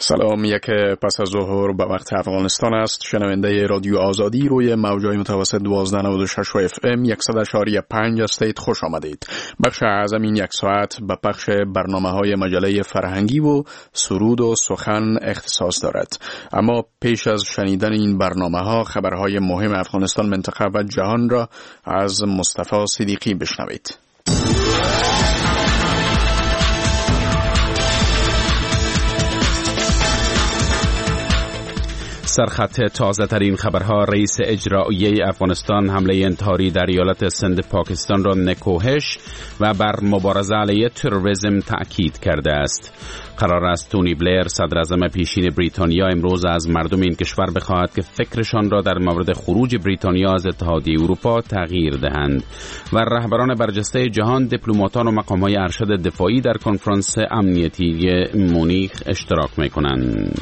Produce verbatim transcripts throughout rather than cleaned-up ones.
سلام، یک پس از ظهر به وقت افغانستان است. شنونده رادیو آزادی روی موجای متوسط دوازده نود و شش اف ام صد و چهار دهم پنج استیت خوش آمدید. بخش اعظم این یک ساعت به پخش برنامه‌های مجله فرهنگی و سرود و سخن اختصاص دارد. اما پیش از شنیدن این برنامه‌ها خبرهای مهم افغانستان، منطقه و جهان را از مصطفی صدیقی بشنوید. سرخط تازه ترین خبرها: رئیس اجرایی افغانستان حمله انتحاری در ایالت سند پاکستان را نکوهش و بر مبارزه علیه تروریسم تأکید کرده است. قرار است تونی بلیر، صدر اعظم پیشین بریتانیا، امروز از مردم این کشور بخواهد که فکرشان را در مورد خروج بریتانیا از اتحادیه اروپا تغییر دهند. و رهبران برجسته جهان، دیپلماتان و مقام‌های ارشد دفاعی در کنفرانس امنیتی مونیخ اشتراک می‌کنند.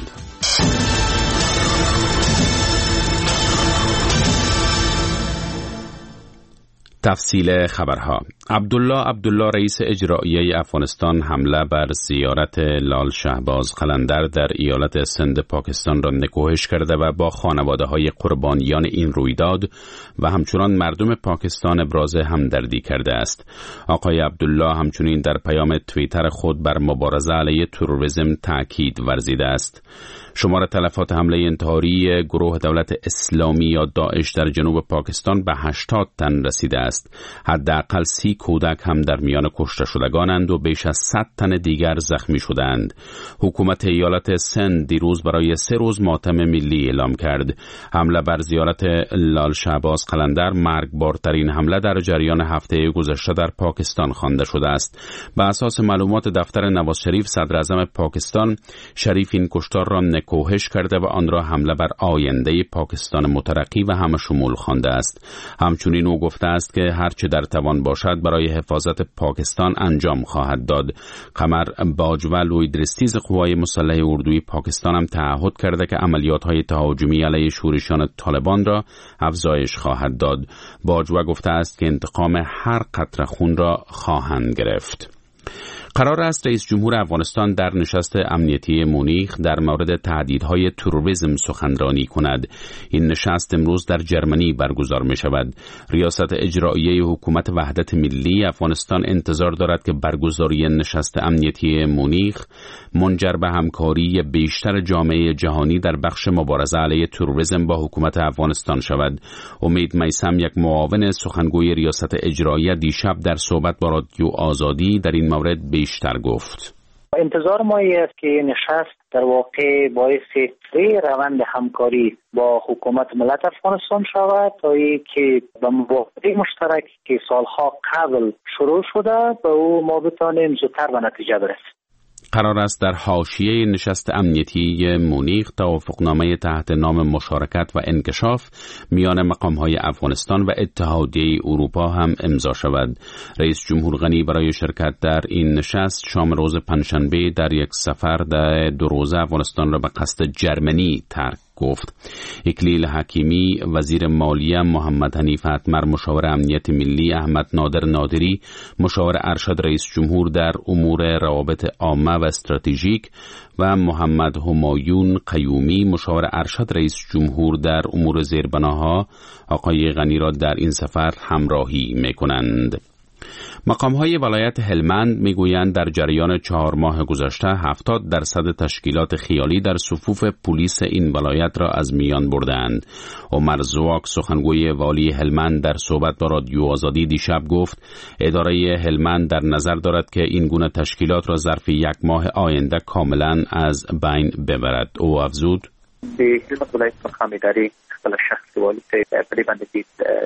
تفصیل خبرها: عبدالله عبدالله رئیس اجرایی افغانستان حمله بر زیارت لال شهباز قلندر در ایالت سند پاکستان را نکوهش کرده و با خانواده‌های قربانیان این رویداد و همچنان مردم پاکستان ابراز همدردی کرده است. آقای عبدالله همچنین در پیام توییتر خود بر مبارزه علیه تروریسم تاکید ورزیده است. شمار تلفات حمله انتحاری گروه دولت اسلامی یا داعش در جنوب پاکستان به هشتاد تن رسیده است. حداقل سی کودک هم در میان کشته شدگانند و بیش از صد تن دیگر زخمی شدند. حکومت ایالت سند دیروز برای سه روز ماتم ملی اعلام کرد. حمله بر زیارت لال شهباز قلندر مرگبارترین حمله در جریان هفته گذشته در پاکستان خوانده شده است. به اساس معلومات دفتر نواز شریف، صدر اعظم پاکستان، شریف این کشتار را کوهش کرده و آن را حمله بر آینده پاکستان مترقی و همه شمول خوانده است. همچنین او گفته است که هرچه در توان باشد برای حفاظت پاکستان انجام خواهد داد. قمر باجول و ادریستیز قوای مسلح اردوی پاکستان هم تعهد کرده که عملیات‌های تهاجمی علیه شورشیان طالبان را افزایش خواهد داد. باجوا گفته است که انتقام هر قطره خون را خواهند گرفت. قرار است رئیس جمهور افغانستان در نشست امنیتی مونیخ در مورد تهدیدهای تروریسم سخنرانی کند. این نشست امروز در جرمنی برگزار می شود. ریاست اجرایی حکومت وحدت ملی افغانستان انتظار دارد که برگزاری نشست امنیتی مونیخ منجر به همکاری بیشتر جامعه جهانی در بخش مبارزه علیه تروریسم با حکومت افغانستان شود. امید میثم، یک معاون سخنگوی ریاست اجرایی، دیشب در صحبت با رادیو آزادی در این مورد بیشتر گفت. انتظار ما است که نشست در واقع باعث روند همکاری با حکومت ملت افغانستان شود تا اینکه به مباحثه مشترک که سالها قبل شروع شده به او ما بتوانیم زودتر به نتیجه برسیم. قرار است در حاشیه نشست امنیتی مونیخ توافقنامه تحت نام مشارکت و انکشاف میان مقام‌های افغانستان و اتحادیه اروپا هم امضا شود. رئیس جمهور غنی برای شرکت در این نشست شام روز پنجشنبه در یک سفر در دو روزه افغانستان را به قصد جرمنی ترک گفت. اکلیل حکیمی، وزیر مالیه محمد حنیف اتمر، مشاور امنیت ملی احمد نادر نادری، مشاور ارشد رئیس جمهور در امور روابط عامه و استراتژیک، و محمد همایون قیومی، مشاور ارشد رئیس جمهور در امور زیربناها، آقای غنی را در این سفر همراهی می‌کنند. مقام‌های ولایت هلمند میگویند در جریان چهار ماه گذشته هفتاد درصد تشکیلات خیالی در صفوف پلیس این ولایت را از میان بردند. عمر زواک، سخنگوی والی هلمند، در صحبت با رادیو آزادی دیشب گفت اداره هلمند در نظر دارد که این گونه تشکیلات را ظرف یک ماه آینده کاملا از بین ببرد. او افزود: به خدمت ولایت مقام اداره خپل شخص والی ته پرې باندې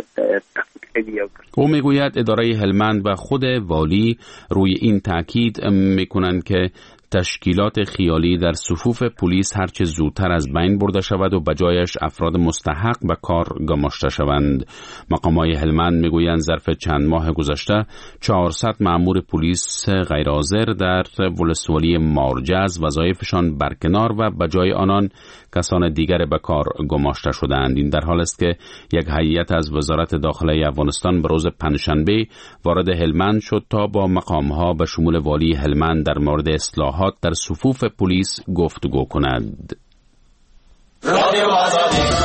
او میگوید اداره هلمند و خود والی روی این تاکید میکنند که تشکیلات خیالی در صفوف پلیس هرچه زودتر از بین برده شود و بجایش افراد مستحق به کار گماشته شوند. مقامات هلمند میگویند ظرف چند ماه گذشته چهارصد مأمور پلیس غیرحاضر در ولسوالی مارجه از وظایفشان برکنار و بجای آنان کسان دیگر به کار گماشته شدند. این در حال است که یک هیئت از وزارت داخله افغانستان به روز پنجشنبه وارد هلمند شد تا با مقامها به شمول والی هلمند در مورد اصلاح اشتباهات در صفوف پلیس گفتگو کند. رادیو آزادی.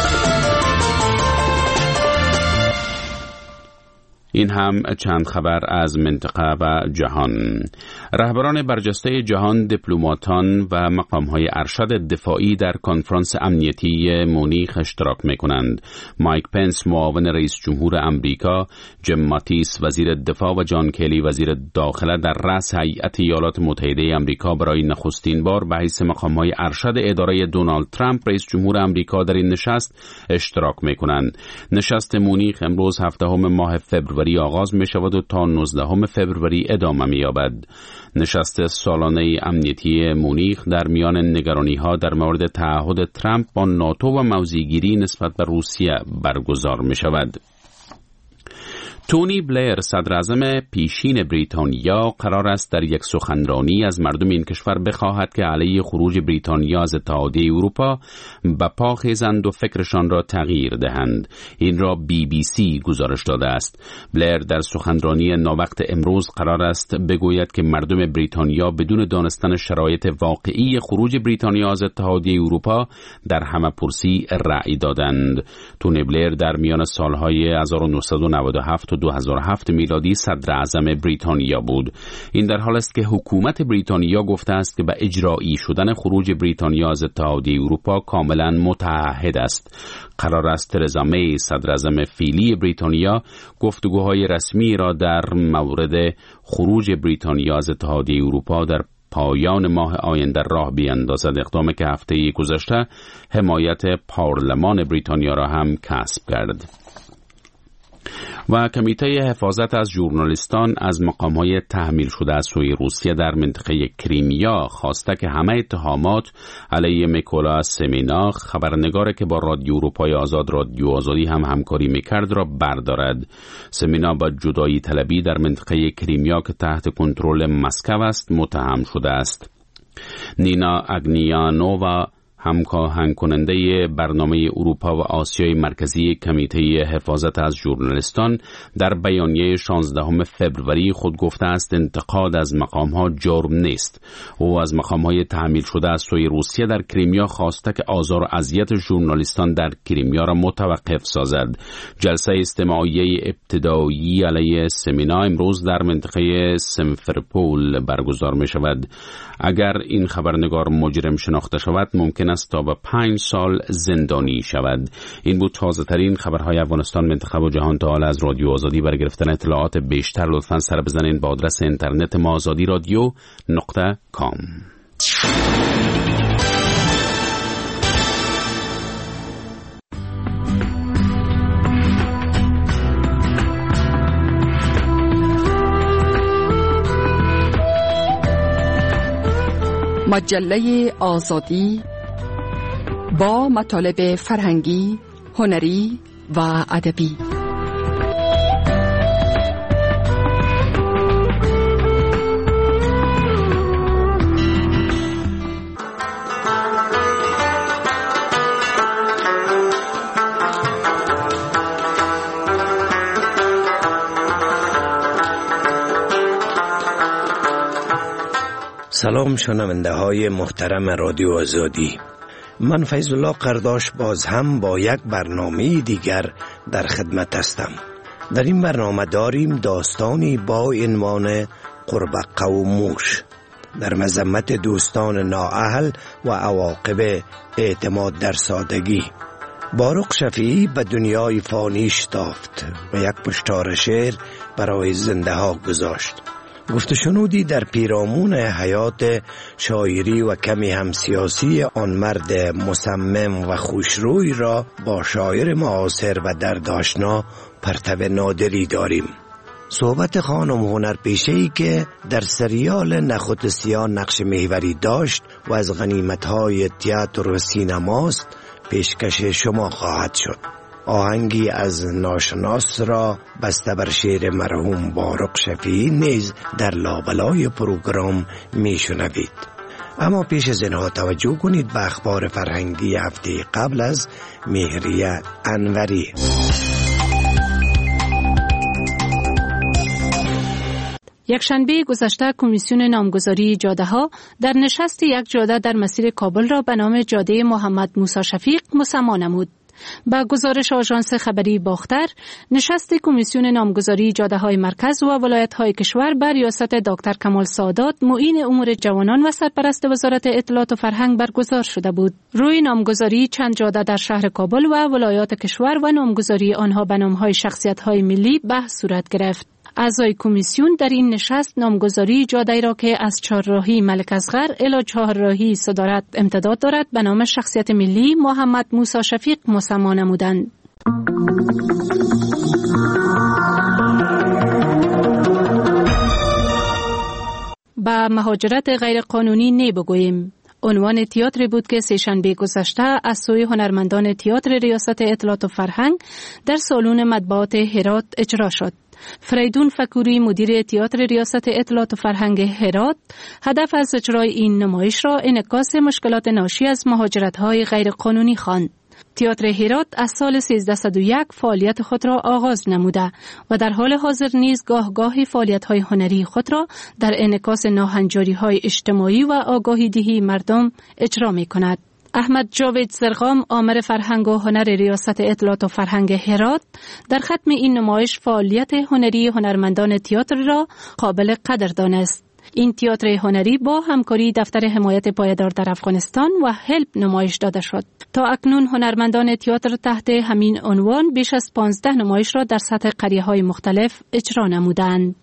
این هم چند خبر از منطقه و جهان. رهبران برجسته جهان، دیپلماتان و مقام‌های ارشد دفاعی در کنفرانس امنیتی مونیخ اشتراک می‌کنند. مایک پنس معاون رئیس جمهور امریکا، جیم ماتیس وزیر دفاع و جان کلی وزیر داخله در رأس هیئت ایالات متحده امریکا برای نخستین بار به حیث مقام‌های ارشد اداره دونالد ترامپ رئیس جمهور امریکا در این نشست اشتراک می‌کنند. نشست مونیخ امروز هفدهم ماه فوریه آغاز می شود و تا نوزدهم فوریه ادامه می یابد. نشست سالانه امنیتی مونیخ در میان نگرانی ها در مورد تعهد ترامپ با ناتو و موضع‌گیری نسبت به روسیه برگزار می شود. تونی بلیر، صدر اعظم پیشین بریتانیا، قرار است در یک سخنرانی از مردم این کشور بخواهد که علیه خروج بریتانیا از اتحادیه اروپا به پا خیزند و فکرشان را تغییر دهند. این را بی بی سی گزارش داده است. بلیر در سخنرانی ناوقت امروز قرار است بگوید که مردم بریتانیا بدون دانستن شرایط واقعی خروج بریتانیا از اتحادیه اروپا در همه‌پرسی رأی دادند. تونی بلیر در میان سالهای هزار و نهصد و نود و هفت و دو هزار و هفت میلادی صدر اعظم بریتانیا بود. این در حال است که حکومت بریتانیا گفته است که به اجرایی شدن خروج بریتانیا از اتحادیه اروپا کاملا متعهد است. قرار است ترزا می، صدر اعظم فعلی بریتانیا، گفتگوهای رسمی را در مورد خروج بریتانیا از اتحادیه اروپا در پایان ماه آینده راه بیاندازد. اقدامی که هفته گذشته حمایت پارلمان بریتانیا را هم کسب کرد. و کمیته حفاظت از ژورنالیستان از مقام‌های تحمیل شده از سوی روسیه در منطقه کریمیا خواسته که همه اتهامات علیه میکولا سمینا، خبرنگاری که با رادیو اروپای آزاد رادیو آزادی هم همکاری میکرد، را بردارد. سمینا با جدایی طلبی در منطقه کریمیا که تحت کنترل مسکو است متهم شده است. نینا اگنیانووا، همکاهنگ کننده برنامه اروپا و آسیای مرکزی کمیته حفاظت از ژورنالیستان، در بیانیه شانزدهم فوریه خود گفته است انتقاد از مقام‌ها جرم نیست. او از مقام‌های تحمیل شده از سوی روسیه در کریمیا خواسته که آزار و اذیت ژورنالیستان در کریمیا را متوقف سازد. جلسه استماعی ابتدایی علیه سمینا امروز در منطقه سیمفروپول برگزار می شود. اگر این خبرنگار مجرم شناخته شود ممکن است تا به پنج سال زندانی شود. این بود تازه ترین خبرهای افغانستان، منطقه و جهان. تا حالا از رادیو آزادی برای گرفتن اطلاعات بیشتر لطفاً سر بزنین با آدرس اینترنت ما آزادی رادیو نقطه کام. مجله آزادی با مطالب فرهنگی، هنری و ادبی. سلام شنونده های محترم رادیو آزادی. من فیض الله قرداش باز هم با یک برنامه دیگر در خدمت هستم. در این برنامه داریم داستانی با عنوان قربقه و موش در مذمت دوستان نااهل و عواقب اعتماد در سادگی. باروق شفیعی به دنیای فانی شتافت و یک پشتار شعر برای زنده ها گذاشت. گفت شنودی در پیرامون حیات شاعری و کمی هم سیاسی آن مرد مصمم و خوشروی را با شاعر معاصر و دردآشنا پرتو نادری داریم. صحبت خانم هنرپیشه‌ای که در سریال نخودسیان نقش محوری داشت و از غنیمت‌های تئاتر و سینماست پیشکش شما خواهد شد. آهنگی از ناشناس را بسته بر شعر مرحوم باروق شفیعی نیز در لابلای پروگرام میشنوید. اما پیش از اینها توجه کنید به اخبار فرهنگی هفته قبل از مهریه انوری. یکشنبه گذشته کمیسیون نامگذاری جاده ها در نشست یک جاده در مسیر کابل را به نام جاده محمد موسی شفیق مسما نمود. با گزارش آژانس خبری باختر، نشست کمیسیون نامگذاری جاده های مرکز و ولایت های کشور بر ریاست دکتر کمال سعادت معین امور جوانان و سرپرست وزارت اطلاعات و فرهنگ برگزار شده بود. روی نامگذاری چند جاده در شهر کابل و ولایات کشور و نامگذاری آنها به نام‌های شخصیت‌های ملی بحث صورت گرفت. اعضای کمیسیون در این نشست نامگذاری جاده را که از چهارراهی ملک اصغر الی چهارراهی صدارت امتداد دارد به نام شخصیت ملی محمد موسی شفیق مسما نمودند. با مهاجرت غیر قانونی نی بگوییم. عنوان تئاتری بود که سه‌شنبه گذشته از سوی هنرمندان تئاتر ریاست اطلاعات و فرهنگ در سالن مطبوعات هرات اجرا شد. فریدون فکوری مدیر تئاتر ریاست اطلاعات و فرهنگ هرات هدف از اجرای این نمایش را انعکاس مشکلات ناشی از مهاجرت‌های غیرقانونی خواند. تئاتر هرات از سال سیزده صد و یک فعالیت خود را آغاز نموده و در حال حاضر نیز گاه گاهی فعالیت‌های هنری خود را در انعکاس ناهنجاری‌های اجتماعی و آگاهی دهی مردم اجرا می‌کند. احمد جاوید زرقام آمر فرهنگ و هنر ریاست اطلاعات و فرهنگ هرات در ختم این نمایش فعالیت هنری هنرمندان تئاتر را قابل قدر دانست. این تئاتر هنری با همکاری دفتر حمایت پایدار در افغانستان و هلپ نمایش داده شد. تا اکنون هنرمندان تئاتر تحت همین عنوان بیش از پانزده نمایش را در سطح قریه‌های مختلف اجرا نمودند.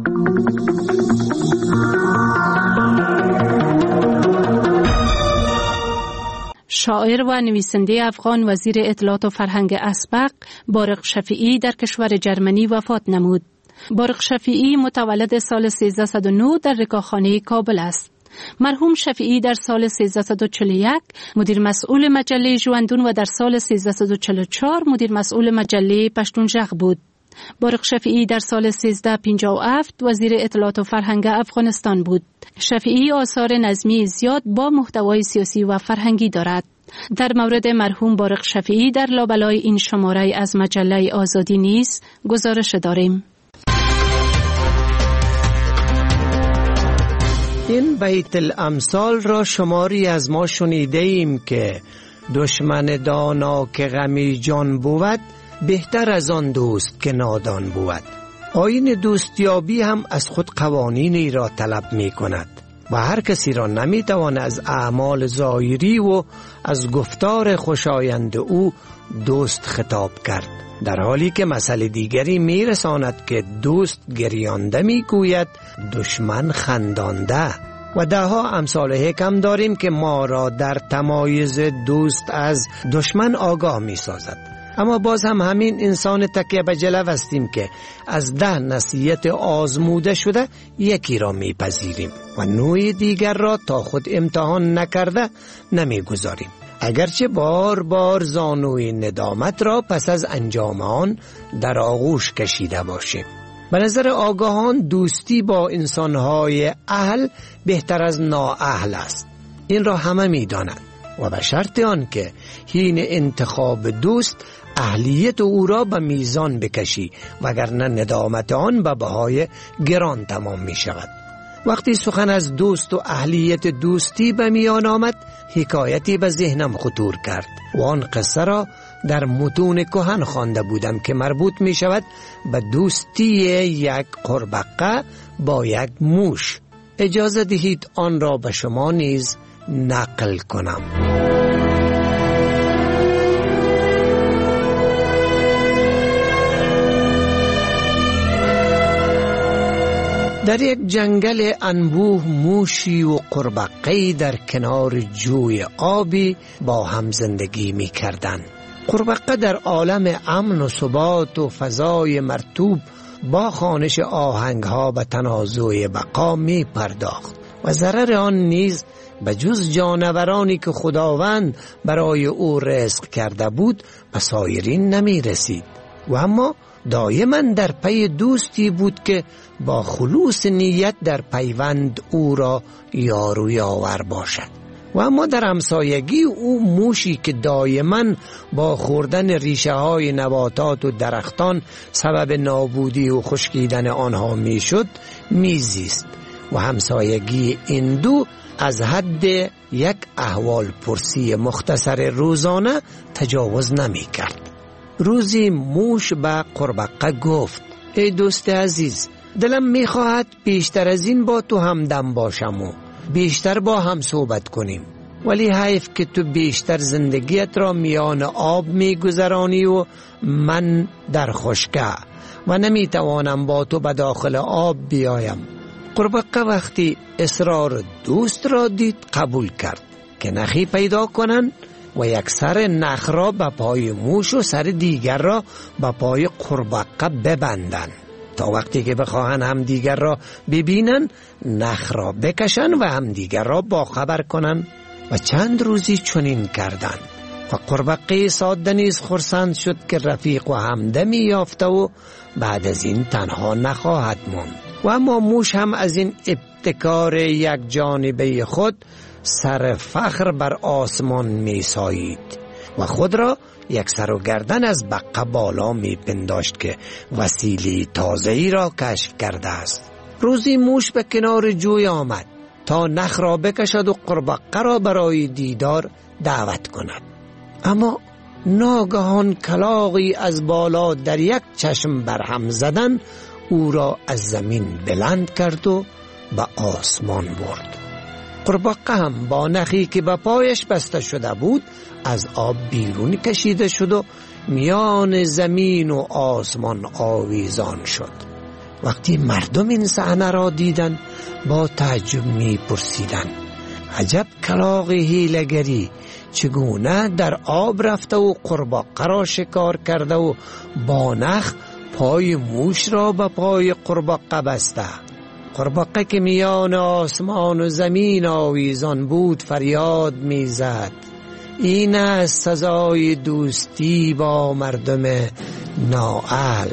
شاعر و نویسنده افغان وزیر اطلاعات و فرهنگ اسبق بارق شفیعی در کشور جرمنی وفات نمود. بارق شفیعی متولد سال سیزده صد و نه در رکاخانه کابل است. مرحوم شفیعی در سال سیزده صد و چهل و یک مدیر مسئول مجله ژوندون و در سال سیزده صد و چهل و چهار مدیر مسئول مجله پشتونژغ بود. بارق شفیعی در سال سیزده پنجاه و هفت وزیر اطلاعات و فرهنگ افغانستان بود. شفیعی آثار نظمی زیاد با محتوای سیاسی و فرهنگی دارد. در مورد مرحوم بارق شفیعی در لابلای این شماره از مجله آزادی نیز گزارش داریم. این بیت الامثال را شماری از ما شنیده ایم که دشمن دانا که غمی جان بود بهتر از آن دوست که نادان بود. آیین دوستیابی هم از خود قوانینی را طلب می کند و هر کسی را نمی توان از اعمال ظاهری و از گفتار خوشایند او دوست خطاب کرد، در حالی که مسئله دیگری می رساند که دوست گریانده می گوید دشمن خندانده. و ده ها امثال حکم داریم که ما را در تمایز دوست از دشمن آگاه می سازد. اما باز هم همین انسان تکیه به جلو هستیم که از ده نصیحت آزموده شده یکی را میپذیریم و نوع دیگر را تا خود امتحان نکرده نمیگذاریم، اگرچه بار بار زانوی ندامت را پس از انجام آن در آغوش کشیده باشیم. به نظر آگاهان دوستی با انسانهای اهل بهتر از نااهل است. این را همه میدانند و به شرط آن که حین انتخاب دوست اهلیت او را به میزان بکشی، وگرنه ندامت آن به بهای گران تمام می شود. وقتی سخن از دوست و اهلیت دوستی به میان آمد، حکایتی به ذهنم خطور کرد و آن قصه را در متون کهن خوانده بودم که مربوط می شود به دوستی یک قربقه با یک موش. اجازه دهید آن را به شما نیز نقل کنم. در یک جنگل انبوه موشی و قربقه‌ای در کنار جوی آبی با هم زندگی می کردند. قربقه در عالم امن و ثبات و فضای مرطوب با خوانش آهنگها به تنازع بقا می پرداخت و ضرر آن نیز به جز جانورانی که خداوند برای او رزق کرده بود به سایرین نمی رسید و اما دائما در پی دوستی بود که با خلوص نیت در پیوند او را یار و یاور باشد. و اما در همسایگی او موشی که دائما با خوردن ریشه های نباتات و درختان سبب نابودی و خشکیدن آنها می شد می زیست و همسایگی این دو از حد یک احوال پرسی مختصر روزانه تجاوز نمی کرد. روزی موش به قربقه گفت: ای دوست عزیز، دلم می خواهد بیشتر از این با تو همدم باشم و بیشتر با هم صحبت کنیم، ولی حیف که تو بیشتر زندگیت را میان آب می گذرانی و من در خشکه و نمی توانم با تو به داخل آب بیایم. قربقه وقتی اصرار دوست را دید قبول کرد که نخی پیدا کنند و یک سر نخ را به پای موش و سر دیگر را به پای قربقه ببندند تا وقتی که بخواهند هم دیگر را ببینن نخ را بکشن و هم دیگر را با خبر کنن. و چند روزی چنین کردند و قربقه ساده نیز خرسند شد که رفیق و همدمی یافته و بعد از این تنها نخواهد ماند. و اما موش هم از این ابتکار یک جانبه خود سر فخر بر آسمان می سایید و خود را یک سر و گردن از بقه بالا می پنداشت که وسیله تازه‌ای را کشف کرده است. روزی موش به کنار جوی آمد تا نخ را بکشد و قربقه را برای دیدار دعوت کند، اما ناگهان کلاغی از بالا در یک چشم برهم زدن او را از زمین بلند کرد و به آسمان برد. قربقه هم با نخی که به پایش بسته شده بود از آب بیرون کشیده شد و میان زمین و آسمان آویزان شد. وقتی مردم این صحنه را دیدند با تعجب می پرسیدند: عجب کلاغ حیله‌گری، چگونه در آب رفته و قربقه را شکار کرده و با نخ پای موش را به پای قربقه بسته. قربقه که میان آسمان و زمین آویزان بود فریاد می زد: این است سزای دوستی با مردم نااهل.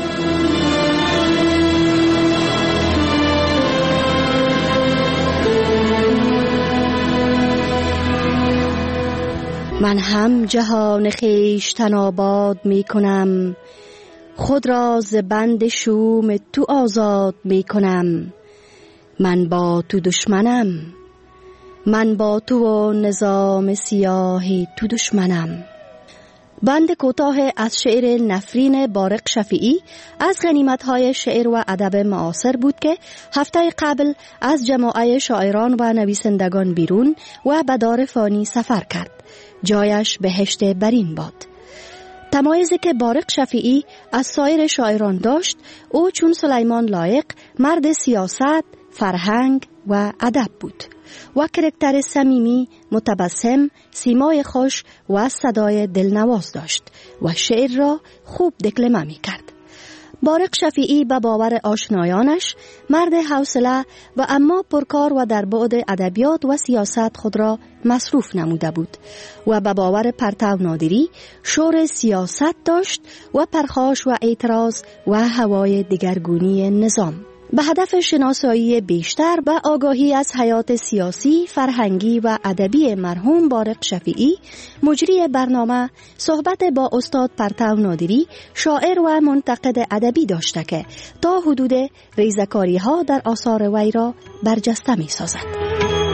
من هم جهان خویشتن آباد می کنم، خود را ز بند شوم تو آزاد می کنم. من با تو دشمنم، من با تو و نظام سیاهی تو دشمنم. بند کوتاه از شعر نفرین بارق شفیعی از غنیمت‌های شعر و ادب معاصر بود که هفته قبل از جماعه شاعران و نویسندگان بیرون و به دار فانی سفر کرد. جایش بهشت برین باد. تمایزی که بارق شفیعی از سایر شاعران داشت، او چون سلیمان لایق مرد سیاست، فرهنگ و ادب بود و کرکتر صمیمی، متبسم، سیمای خوش و صدای دلنواز داشت و شعر را خوب دکلمه می کرد. بارق شفیعی به باور آشنایانش مرد حوصله و اما پرکار و در بعد ادبیات و سیاست خود را مصروف نموده بود و به باور پرتو نادری شور سیاست داشت و پرخاش و اعتراض و هوای دگرگونی نظام. به هدف شناسایی بیشتر و آگاهی از حیات سیاسی، فرهنگی و ادبی مرحوم بارق شفیعی، مجری برنامه صحبت با استاد پرتو نادری، شاعر و منتقد ادبی داشته که تا حدود ریزکاری ها در آثار وی را برجسته می سازد.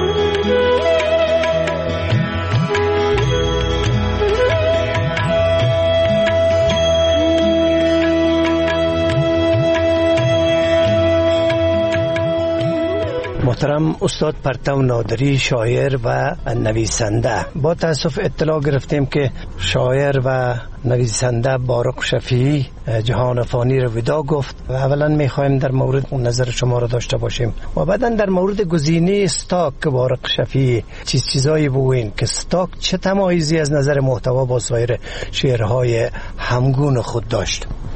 محترم استاد پرتو نادری، شاعر و نویسنده، با تاسف اطلاع گرفتیم که شاعر و نویسنده بارق شفیعی جهان فانی رو ودا گفت و اولا میخوایم در مورد اون نظر شما رو داشته باشیم و بعدا در مورد گزینه استاک که بارق شفیعی چیز چیزایی بگوین که استاک چه تمایزی از نظر محتوا با سایر شعرهای همگون خود داشت.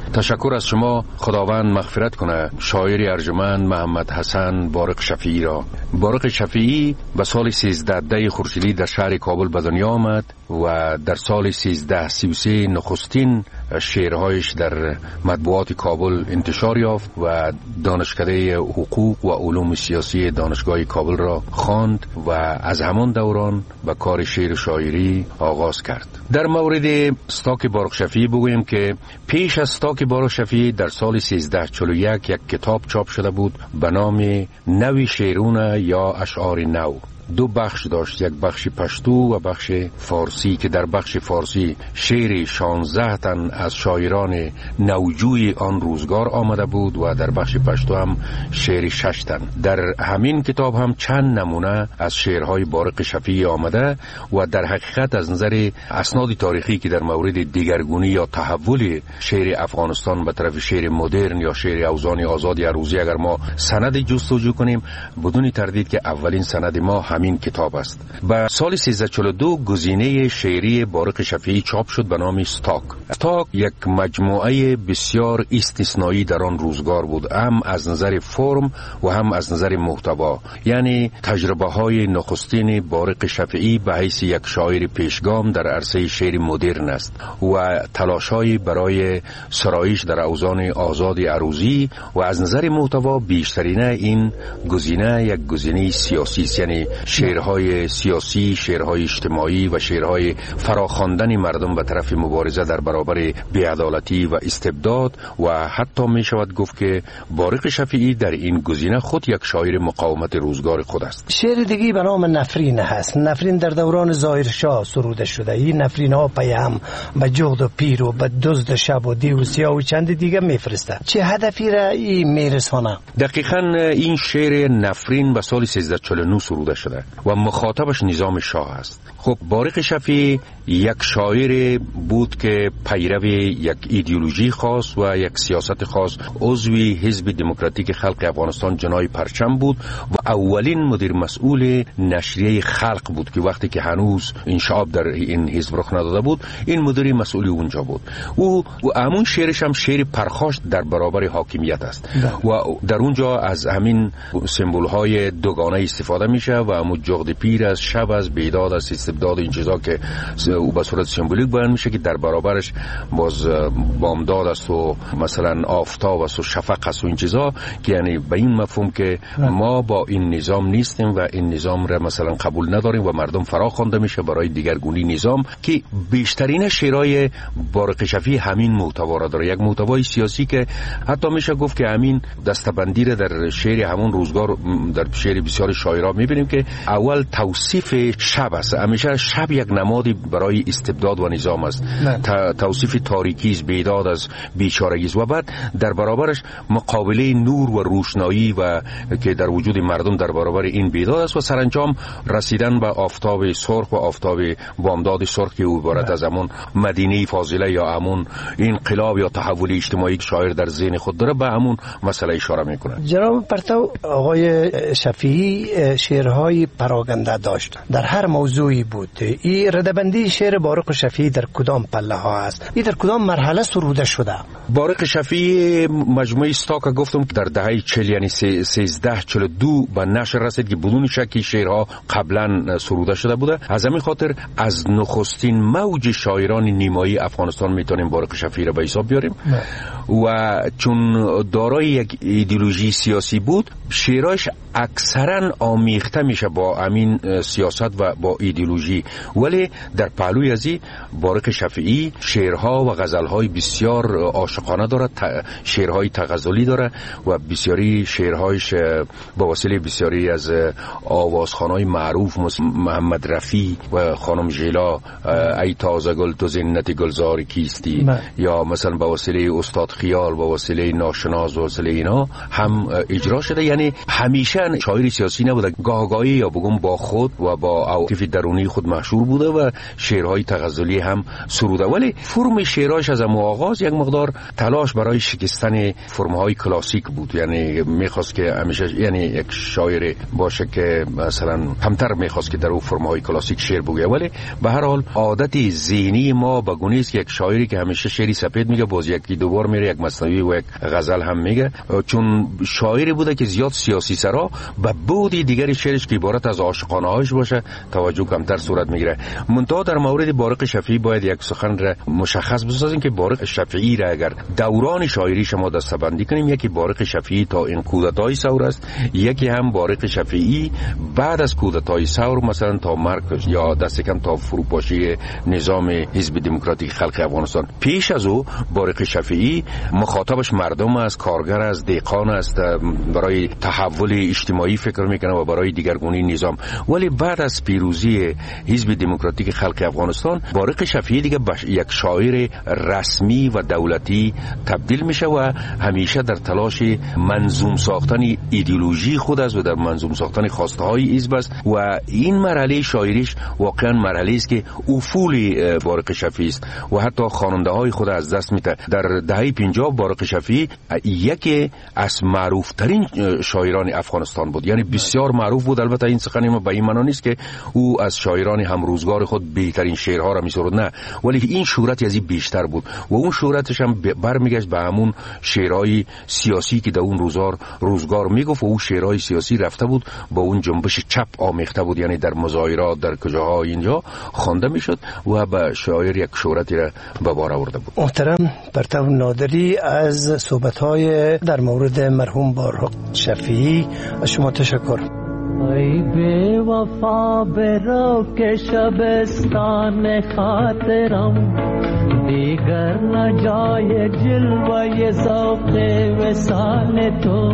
تشکر از شما. خداوند مغفرت کنه شاعر ارجمند محمد حسن بارق شفیعی را. بارق شفیعی به سال سیزده دی خورشیدی در شهر کابل به دنیا آمد و در سال سیزده سی و سه نخستین شعرهایش در مطبوعات کابل انتشار یافت و دانشکده حقوق و علوم سیاسی دانشگاه کابل را خواند و از همان دوران به کار شعر شاعری آغاز کرد. در مورد استاک بارق شفیعی بگویم که پیش از استاک بارق شفیعی در سال سیزده چهل و یک یک کتاب چاپ شده بود به نام نوی شعرونه یا اشعار نو. دو بخش داشت، یک بخش پشتو و بخش فارسی که در بخش فارسی شعر شانزده تن از شاعران نوجوی آن روزگار آمده بود و در بخش پشتو هم شعر شش تن. در همین کتاب هم چند نمونه از شعرهای بارق شفیعی آمده و در حقیقت از نظر اسناد تاریخی که در مورد دیگرگونی یا تحول شعر افغانستان به طرف شعر مدرن یا شعر اوزان آزادی عروضی اگر ما سند جستجو کنیم بدون تردید که اولین سند ما همین کتاب است. با سال سیزده چهل و دو گزینه شعری بارق شفیعی چاپ شد به نام استاک. استاک یک مجموعه بسیار استثنایی در آن روزگار بود، هم از نظر فرم و هم از نظر محتوا. یعنی تجربه های نخستین بارق شفیعی به حیث یک شاعر پیشگام در عرصه شعر مدرن است و تلاش های برای سرایش در اوزان آزاد عروضی و از نظر محتوا بیشترینه این گزینه یک گزینه سیاسی است، یعنی شعرهای سیاسی، شعرهای اجتماعی و شعرهای فراخواندن مردم به طرف مبارزه در برابر بی‌عدالتی و استبداد و حتی می شود گفت که بارق شفیعی در این گزینه خود یک شاعر مقاومت روزگار خود است. شعر دیگی به نام نفرین هست. نفرین در دوران ظاهرشاه سروده شده. این نفرین ها پیام به جغد و پیر و به دزد شب و دیو سیاه و چند دیگه میفرسته. چه هدفی را این میرسانه؟ دقیقاً این شعر نفرین به سال سیزده چهل و نه سروده شده و مخاطبش نظام شاه است. خب بارق شفیعی یک شاعر بود که پیرو یک ایدئولوژی خاص و یک سیاست خاص، عضوی حزب دموکراتیک خلق افغانستان جنای پرچم بود و اولین مدیر مسئول نشریه خلق بود که وقتی که هنوز انشعاب در این حزب رخ نداده بود این مدیر مسئول اونجا بود. او و همون شعرش هم شعر پرخاش در برابر حاکمیت است و در اونجا از همین سمبول های دوگانه استفاده میشه و همون جغد پیر از شب از بیداد از استبداد این چیزا که او به صورت سمبولیک بیان میشه که در برابرش باز بامداد است و مثلا آفتاب است و شفق است و این چیزا که یعنی به این مفهوم که ما با این نظام نیستیم و این نظام را مثلا قبول نداریم و مردم فرا خوانده میشه برای دیگرگونی نظام که بیشترین شعرهای بارق شفیعی همین محتوا را داره. یک محتوای سیاسی که حتی میشه گفت که همین دستبندی را در شعر همون روزگار در شعر بسیار شاعرها میبینیم که اول توصیف شب است. همیشه شب یک نمادی برای استبداد و نظام است. توصیف تاریکی است، بیداد است، بیچارگی است و بعد در برابرش مقابله نور و روشنایی و که در وجود مردم در برابر این بیداد است و سرانجام رسیدن به آفتاب سرخ و آفتاب بامداد سرخ که عبارت از همون مدینه فاضله یا همون انقلاب یا تحول اجتماعی شاعر در ذهن خود داره به همون مسئله اشاره میکنه. جناب پرتو، آقای شفیعی شعرهای پراگنده داشت، در هر موضوعی بود. این ردبندی شعر بارق شفیعی در کدام پله ها است؟ این در کدام مرحله سروده شده؟ بارق شفیعی مجموعه استاک گفتم در دهه چهل یعنی سیزده چهل و دو به نشر رسید که بدون شکی شعرها قبلا سروده شده بوده. از همین خاطر از نخستین موج شاعران نیمایی افغانستان میتونیم بارق شفیعی را به حساب بیاریم نه. و چون دارای یک ایدئولوژی سیاسی بود شعرهاش اکثرا آمیخته میشه با همین سیاست و با ایدئولوژی، ولی در پهلوی ازی بارق شفیعی شعرها و غزلهای بسیار عاشقانه داره، شعرهای تغزلی داره و بسیاری شعرهایش با وسیله بسیاری از آوازخوانای معروف مثل محمد رفی و خانم ژیلا ای تازه گل تو زینت گلزار کیستی من. یا مثلا با وسیله استاد خیال با وسیله ناشناس و وسیله اینا هم اجرا شده. یعنی همیشه شاعر سیاسی نبوده، گاهگاهی یا بگم با خود و با عواطف درونی خود مشهور بوده و شعرهای تغزلی هم سروده، ولی فرم شعرهاش از آغاز یک مقدار تلاش برای شکستن فرم‌های کلاسیک بود. یعنی میخواست که همیشه یعنی یک شاعر باشه که مثلا کمتر میخواست که در اون فرم‌های کلاسیک شعر بگه، ولی به هر حال عادت ذهنی ما به گونه است که یک شاعری که همیشه شعری سپید میگه باز یکی دوبار میره یک مثنوی و یک غزل هم میگه، چون شاعری بوده که زیاد سیاسی سرا به بودی دیگری شعرش که عبارت از عاشقانه هاش باشه توجه کمتر صورت میگیره. منتها در مورد بارق شفیعی باید یک سخن را مشخص بسازیم که بارق شفیعی را اگر دوران شاعری شما دسته‌بندی کنیم، یکی بارق شفیعی تا این کودتای ثور است، یکی هم بارق شفیعی بعد از کودتای ثور مثلا تا مرگ یا دست کم تا فروپاشی نظام حزب دموکراتیک خلق افغانستان. پیش از او بارق شفیعی مخاطبش مردم است، کارگر است، دهقان است، برای تحول اجتماعی فکر میکنه و برای دیگرگونی نظام. ولی بعد از پیروزی حزب دموکراتیک خلق افغانستان بارق شفیعی دیگه یک شاعر رسمی و دولتی تبدیل میشه و همیشه در تلاش منظوم ساختن ایدئولوژی خود است و در منظوم ساختن خواسته های حزب است و این مرحله شاعریش واقعا مرحله است که افول بارق شفیعی است و حتی خواننده های خود از دست میده. در دهه پنجاه بارق شفیعی یکی از معروف ترین شاعران افغانستان بود، یعنی بسیار معروف بود. البته این سخن ما به این معنی نیست که او از شاعران هم روزگار خود بهترین شعرها را میسرود، نه، ولی این شهرت از این بیشتر بود و اون شهرتش هم برمیگشت به همون شعرهای سیاسی که در اون روزگار روزگار میگفت و اون شعرهای سیاسی رفته بود با اون جنبش چپ آمیخته بود، یعنی در مظاهرات در کجاها اینجا خوانده میشد و به شاعر یک شهرتی را به بار آورده بود. محترم پرتو نادری، از صحبت‌های در مورد مرحوم بارق شفیعی از شما تشکر. ای بے وفا برو که شبستان خاطرم، دیگر نجای جلوه ذوق وصال تو،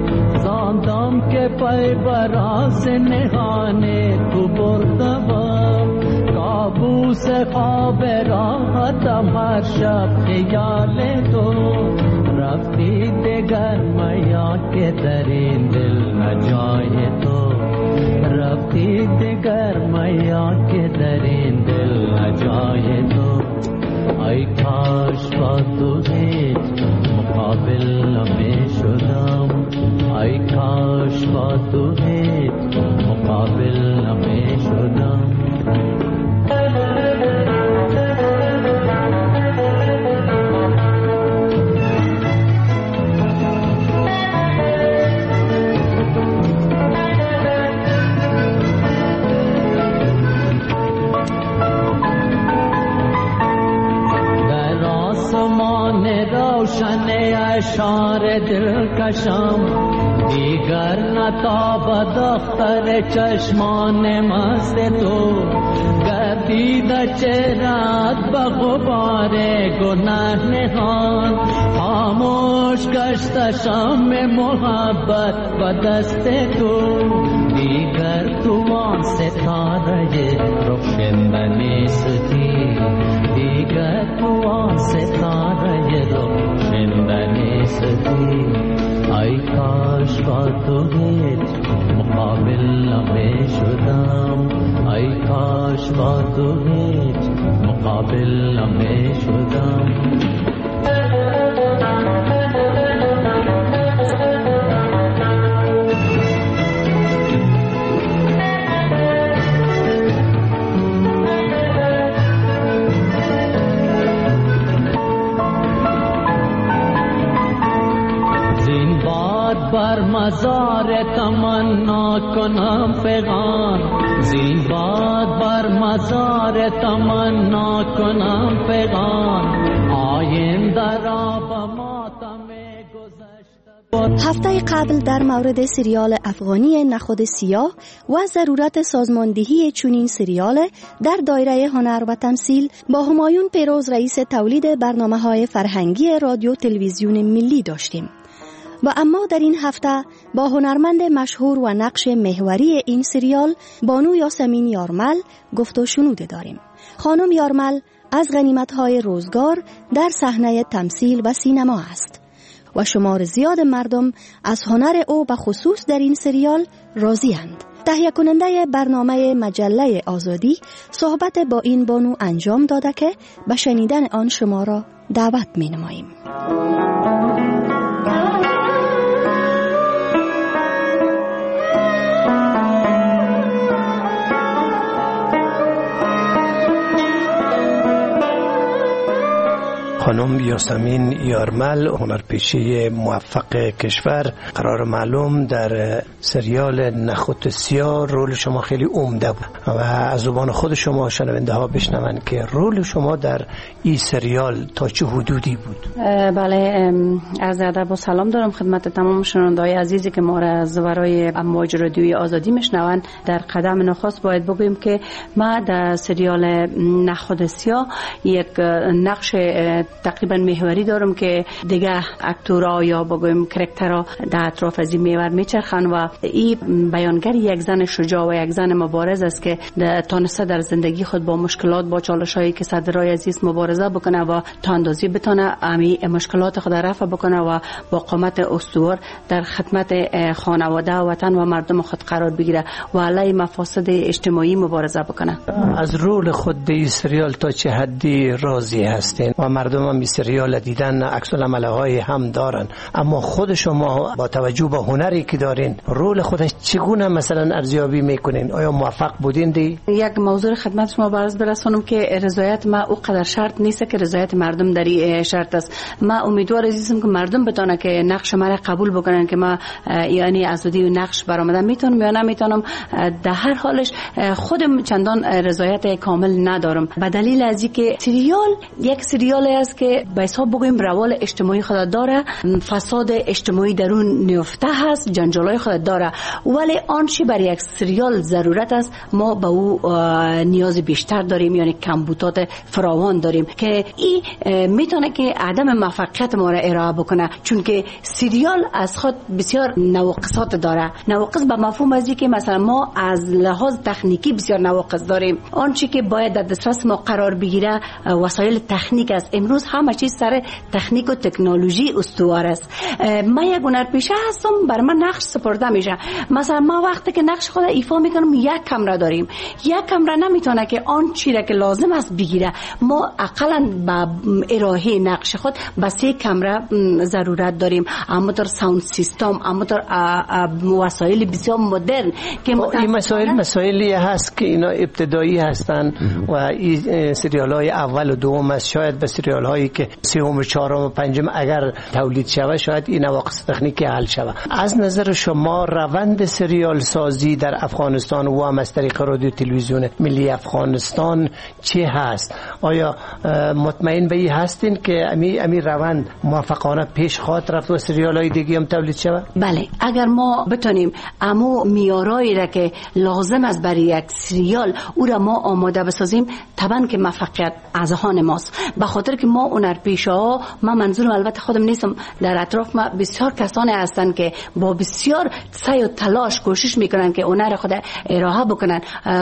زاندم که پای براز نهان تو بردم، کابوس خواب راحتم هر شب خیال تو، رفتی دگر میا که در این دل نجای تو، رفتی دگر میا که در این دل نجای تو. ای کاش با تو هیچ مقابل نمی شدم، ای کاش با تو هیچ مقابل نمی شدم. روشن اشار دلکشم، دیگر نتاب دختر چشمان مست تو، گردیده چهرت به غبار گناه نهان، خاموش گشت شام محبت به دست تو، دیگر تو آن ستاره روشن نیستی، دیگر تو آن ستاره روشن نیستی. ای کاش با تو هیچ مقابل نمی شدم، ای کاش با تو هیچ مقابل نمی شدم. بر مزار تمنا کنم پیغام، زین باد بر مزار تمنا کنم پیغام، آینده را به ماتم گذشته. هفته قبل در مورد سریال افغانی نخود سیاه و ضرورت سازماندهی چنین سریال در دایره هنر و تمثیل با همایون پیروز رئیس تولید برنامه‌های فرهنگی رادیو تلویزیون ملی داشتیم. و اما در این هفته با هنرمند مشهور و نقش محوری این سریال بانو یاسمین یارمل گفت و شنود داریم. خانم یارمل از غنیمت‌های روزگار در صحنه تمثیل و سینما است و شمار زیاد مردم از هنر او به خصوص در این سریال راضی‌اند. تهیه کننده برنامه مجله آزادی صحبت با این بانو انجام داده که به شنیدن آن شما را دعوت می نماییم. خانم یاسمین یارمل، هنرپیشه موفق کشور، قرار معلوم در سریال نخود سیاه رول شما خیلی عمده بود و از زبان خود شما شنونده ها بشنون که رول شما در این سریال تا چه حدودی بود؟ بله، عرض ادب و سلام دارم خدمت تمام شنونده‌های عزیزی که ما را از ورای امواج رادیوی آزادی میشنون. در قدم نخست باید بگویم که ما در سریال نخود سیاه یک نقش تقریبا محوری دارم که دیگه اکتورها یا بگویم کرکترها در اطراف از این محور میچرخن و این بیانگر یک زن شجاع و یک زن مبارز است که تانسته در زندگی خود با مشکلات، با چالش‌هایی که صدرای عزیز مبارزه بکنه و تا اندازی بتونه امی مشکلات خود رفع بکنه و با قامت استوار در خدمت خانواده، وطن و مردم خود قرار بگیره و علیه مفاسد اجتماعی مبارزه بکنه. از رول خود در سریال تا چه حدی راضی هستین و مردم هم سریال دیدن عکس العمل های هم دارن، اما خود شما با توجه به هنری که دارین رول خودش چگونه مثلا ارزیابی میکنین؟ آیا موفق بودین دی؟ یک موضوع خدمت شما برز برسونم که رضایت ما او قدر شرط نیست که رضایت مردم در این شرط است. ما امیدوار عزیزم که مردم بتونه که نقش ما قبول بکنن که ما یعنی از ودی نقش برآمدن میتونم یا نمیتونم. در هر حالش خودم چندان رضایت کامل ندارم به دلیل از اینکه سریال یک سریال است که به حساب بگویم روال اجتماعی خود داره، فساد اجتماعی درون نیفته هست، جنجالای خود داره، ولی آنچه برای یک سریال ضرورت است ما به او نیاز بیشتر داریم، یعنی کمبودات فراوان داریم که این میتونه که عدم موفقیت ما را ارائه بکنه، چون که سریال از خود بسیار نواقصات داره. نواقص به مفهوم از اینکه مثلا ما از لحاظ تکنیکی بسیار نواقص داریم، آنچه که باید در دسترس ما قرار بگیره وسایل تکنیک است. امروز همه چیز سر تکنیک و تکنولوژی استوار است. من یک هنرپیشه هستم، بر من نقش سپرده میشه. مثلا ما وقتی که نقش خود ایفا میکنم یک کامera داریم، یک کامera نمیتونه که آن چیزی که لازم است بگیره. ما اقلا با ارائه نقش خود با سه کامera ضرورت داریم، اما در ساوند سیستم، اما در وسایل بسیار مدرن که این مسائل مسائلی هست که اینا ابتدایی هستن و این سریال های اول و دوم است. شاید به سریال هایی که سوم و چهارم و پنجم اگر تولید شود شاید این نواقص تکنیکی حل شود. از نظر شما روند سریال سازی در افغانستان و هم از طریق رادیو تلویزیون ملی افغانستان چه هست؟ آیا مطمئن به این هستین که امی امی روند موفقانه پیش خواهد رفت و سریال های دیگه هم تولید شود؟ بله، اگر ما بتونیم امو میارایی را که لازم است برای یک سریال او را ما آماده بسازیم، طبعا که موفقیت از آن ماست. به خاطر که ما هنرپیشه ها، ما منظورم البته خودم نیستم، در اطراف ما بسیار کسانی هستن که با بسیار سعی و تلاش کوشش میکنن که هنر خود ارائه بکنن،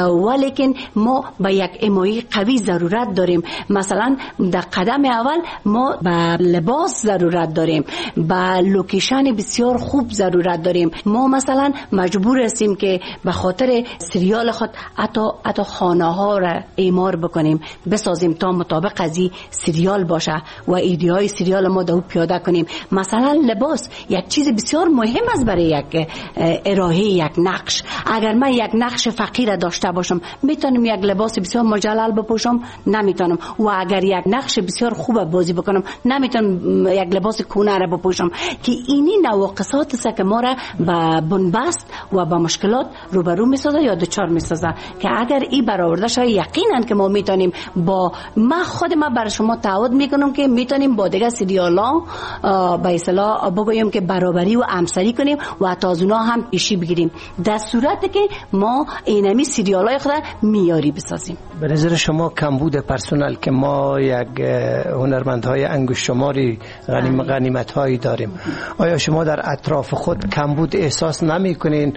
ولیکن ما به یک امایی قوی ضرورت داریم. مثلا در قدم اول ما به لباس ضرورت داریم، به لوکیشن بسیار خوب ضرورت داریم. ما مثلا مجبور هستیم که به خاطر سریال خود حتی حتی خانه ها را اعمار بکنیم، بسازیم تا مطابق از این سریال باشه و ایده های سریال ما دو پیاده کنیم. مثلا لباس یک چیز بسیار مهم است برای یک ارائه یک نقش. اگر من یک نقش فقیر داشته باشم میتونم یک لباس بسیار مجلل بپوشم؟ نمیتونم. و اگر یک نقش بسیار خوب بازی بکنم نمیتونم یک لباس کونه را بپوشم. که اینی نواقصات است که ما را به بنبست و با مشکلات روبرو میسازه یا دچار میسازه، که اگر این برآورده شود یقینا که ما میتونیم با ما خود ما بر شما تعهد میکنم که میتونیم با دیگه سریالا به اصطلاح بگویم که برابری و همسری کنیم و تا از اونا هم پیشی بگیریم، در صورتی که ما اینمی سریالای خود میاری بسازیم. به نظر شما کمبود پرسنل که ما یک هنرمندهای انگشت شماری غنیم غنیمت هایی داریم، آیا شما در اطراف خود کمبود احساس نمی کنین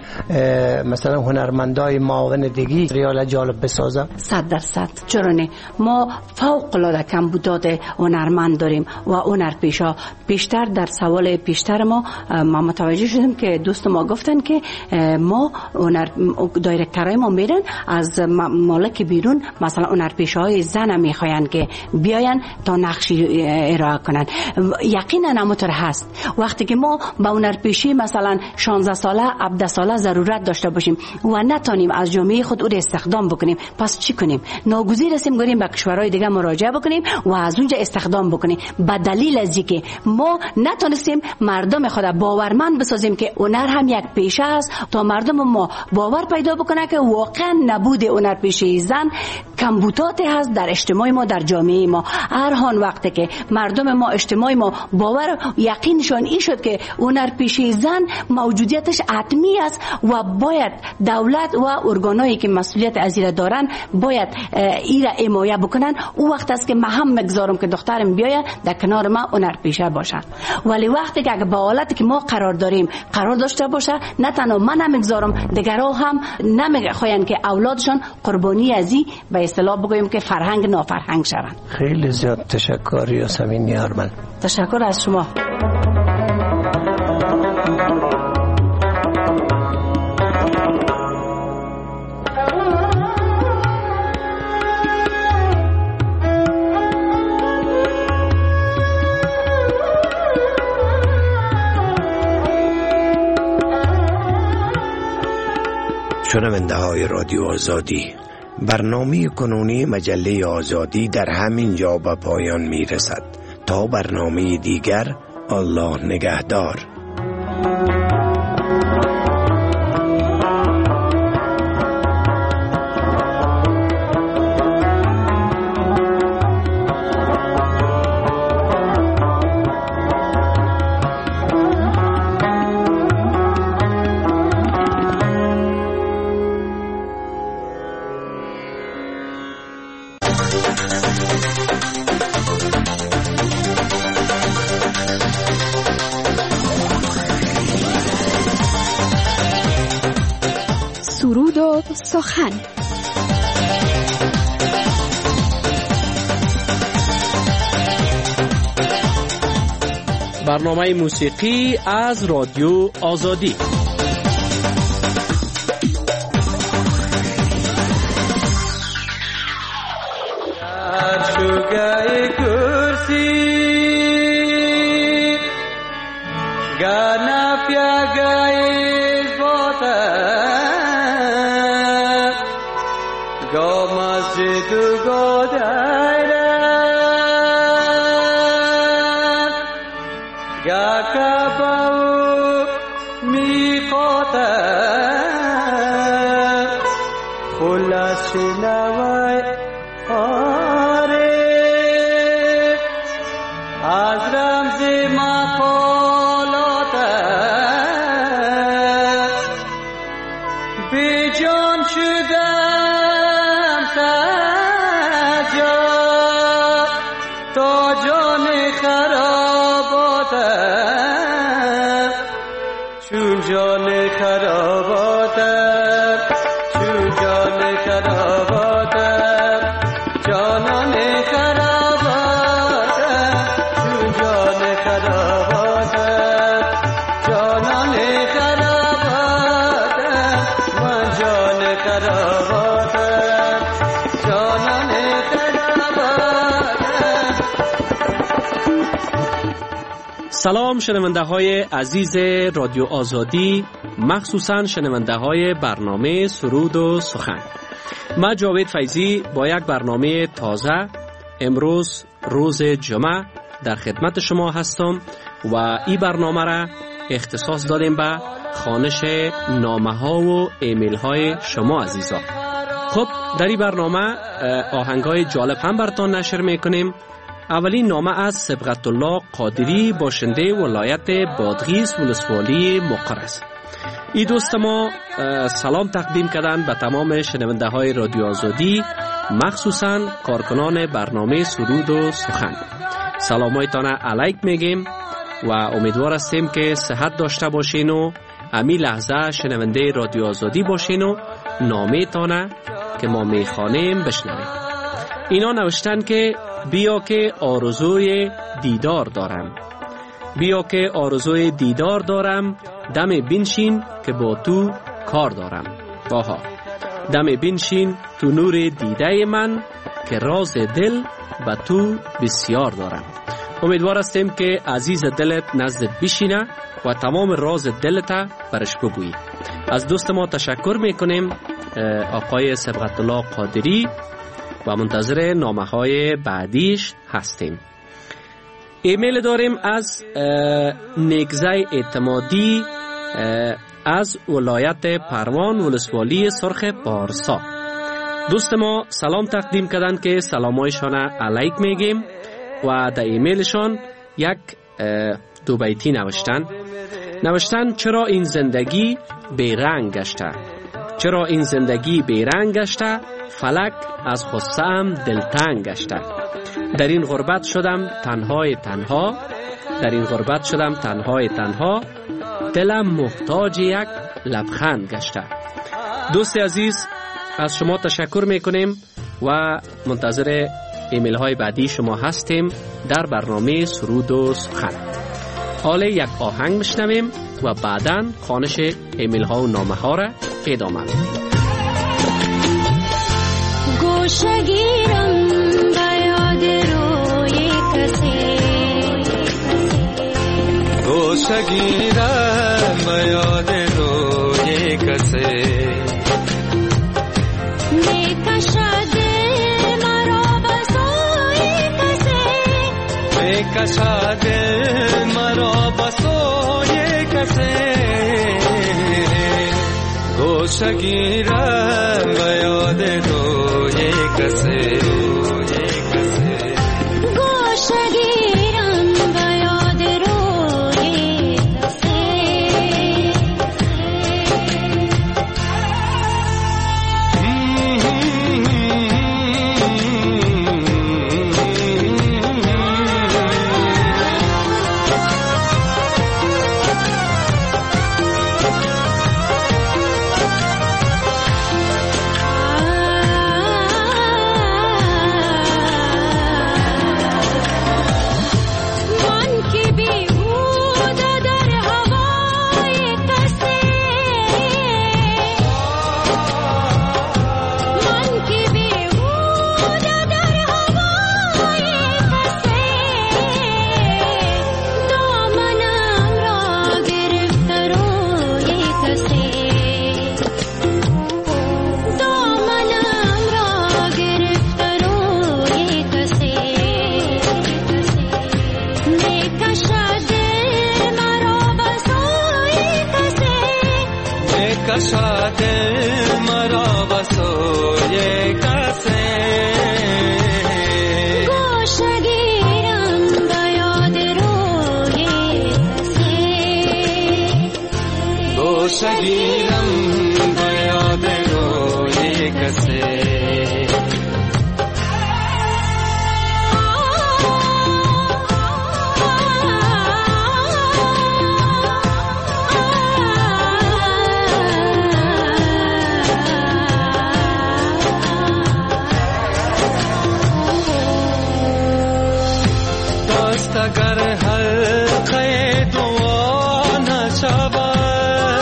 مثلا هنرمندای معاون دیگی سریال جالب بسازن؟ صد درصد. چرا نه؟ ما فوق العاده کمبودات هنرمند داریم و هنرپیشه. پیشتر در سوال پیشتر ما ما متوجه شدیم که دوست ما گفتن که ما هنر دایرکترهای ما میرن از مالک بیرون، مثلا هنرپیشه های زن میخواین که بیاین تا نقشی ارائه کنن. یقینا همونطور هست. وقتی که ما با هنرپیشه مثلا شانزده ساله هفده ساله ضرورت داشته باشیم و نتونیم از جامعه خود او را استخدام بکنیم، پس چی کنیم؟ ناگزیر هستیم بریم به کشورهای دیگه مراجعه بکنیم و از اونجا استخدام بکنیم، به دلیل از اینکه ما نتونستیم مردم خود باورمند بسازیم که هنر هم یک پیشه است، تا مردم ما باور پیدا بکنه که واقعا نبود هنرپیشه زن کمبوداتی هست در اجتماع ما، در جامعه ما. هر هان وقتی که مردم ما اجتماع ما باور یقینشان این شد که هنرپیشه زن موجودیتش حتمی است و باید دولت و ارگانایی که مسئولیت از این دارن باید این را حمایت بکنن، او وقت است که من هم میگذارم که دخترم بیاید در کنار ما هنرپیشه باشد. ولی وقتی که اگه با حالتی که ما قرار داریم قرار داشته باشه، نه تنها من نمیگذارم، دیگرها هم نمیخواین که اولادشان قربانی ازی به اصطلاح بگویم که فرهنگ نافرهنگ شوند. خیلی زیاد تشکر یاسمین یارمن. تشکر از شما. شنونده های رادیو آزادی، برنامه کنونی مجله آزادی در همین جا به پایان می رسد. تا برنامه دیگر، الله نگهدار. سرود و سخن. برنامه موسیقی از رادیو آزادی. سلام شنونده های عزیز رادیو آزادی، مخصوصا شنونده های برنامه سرود و سخن. من جاوید فیضی با یک برنامه تازه امروز روز جمعه در خدمت شما هستم و این برنامه را اختصاص دادیم به خوانش نامه ها و ایمیل های شما عزیزان. خب در این برنامه آهنگ های جالب هم براتون نشر میکنیم. اولین نامه از صبغت الله قادری، باشنده ولایت بادغیس ولسوالی مقر است. این دوست ما سلام تقدیم کردن به تمام شنونده های رادیو آزادی، مخصوصا کارکنان برنامه سرود و سخن. سلامایتان علیک میگیم و امیدوار هستیم که صحت داشته باشین و امی لحظه شنونده رادیو آزادی باشین و نامه تانه که ما میخوانیم بشنویم. اینا نوشتن که بیا که آرزوی دیدار دارم، بیا که آرزوی دیدار دارم، دم بنشین که با تو کار دارم. باها دم بنشین تو نور دیده من که راز دل با تو بسیار دارم. امیدوار هستیم که عزیز دلت نزدت بشینه و تمام راز دلت برش بگویی. از دوست ما تشکر میکنیم آقای صبغت الله قادری و منتظر نامه های بعدیش هستیم. ایمیل داریم از نیگزه اعتمادی از ولایت پروان ولسوالی سرخ پارسا. دوست ما سلام تقدیم کردن که سلامایشان علیک میگیم و در ایمیلشان یک دو بیتی نوشتن نوشتن چرا این زندگی بیرنگ گشته، چرا این زندگی بیرنگ گشته، فلک از خسته‌ام دلتنگ گشته. در این غربت شدم تنهای تنها، در این غربت شدم تنهای تنها، دلم محتاج یک لبخند گشته. دوست عزیز از شما تشکر میکنیم و منتظر ایمیل های بعدی شما هستیم در برنامه سرود و سخن. حال یک آهنگ میشنویم و بعداً خوانش ایمیل ها و نامه ها را ادامه میدیم. گوشه گیرم به یاد روی کسی، گوشه گیرم به یاد روی کسی، میکشد مرا به سوی کسی، میکشد مرا به سوی کسی، گوشه گیرم به یاد روی کسی، گوشه گیرم به یاد روی کسی. کشاد مرا به سوی کسی، گوشه گیرم به یاد روی کسی، گوشه گیرم به یاد روی کسی. اگر حلقه دعا نشود،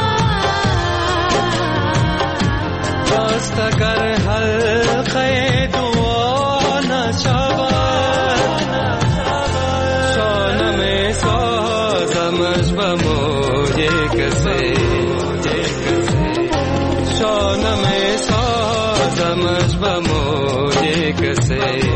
دست اگر حلقه دعا نشود، شانه سازمش به موی کسی، شانه سازمش به موی کسی.